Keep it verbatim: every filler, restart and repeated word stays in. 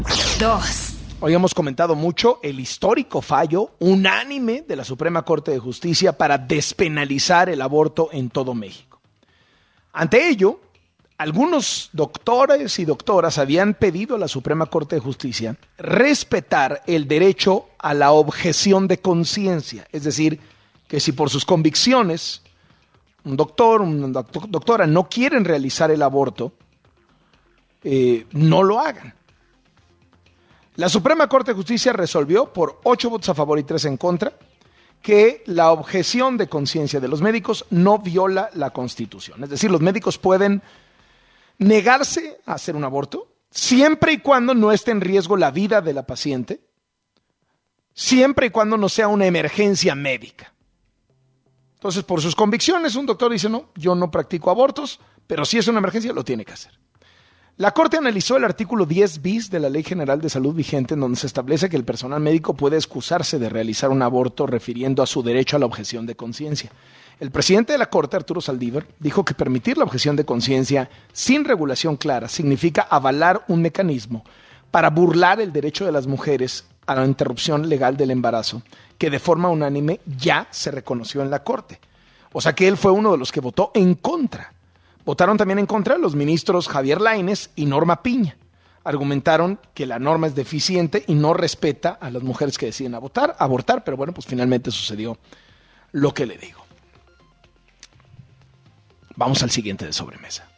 Dos. Hoy hemos comentado mucho el histórico fallo unánime de la Suprema Corte de Justicia para despenalizar el aborto en todo México. Ante ello, algunos doctores y doctoras habían pedido a la Suprema Corte de Justicia respetar el derecho a la objeción de conciencia, es decir, que si por sus convicciones un doctor, una doctora no quieren realizar el aborto, eh, no lo hagan. La Suprema Corte de Justicia resolvió por ocho votos a favor y tres en contra que la objeción de conciencia de los médicos no viola la Constitución. Es decir, los médicos pueden negarse a hacer un aborto siempre y cuando no esté en riesgo la vida de la paciente, siempre y cuando no sea una emergencia médica. Entonces, por sus convicciones, un doctor dice, no, yo no practico abortos, pero si es una emergencia, lo tiene que hacer. La Corte analizó el artículo diez bis de la Ley General de Salud vigente, en donde se establece que el personal médico puede excusarse de realizar un aborto refiriendo a su derecho a la objeción de conciencia. El presidente de la Corte, Arturo Saldívar, dijo que permitir la objeción de conciencia sin regulación clara significa avalar un mecanismo para burlar el derecho de las mujeres a la interrupción legal del embarazo, que de forma unánime ya se reconoció en la Corte. O sea que él fue uno de los que votó en contra. Votaron también en contra los ministros Javier Lainez y Norma Piña. Argumentaron que la norma es deficiente y no respeta a las mujeres que deciden abortar, abortar, pero bueno, pues finalmente sucedió lo que le digo. Vamos al siguiente de sobremesa.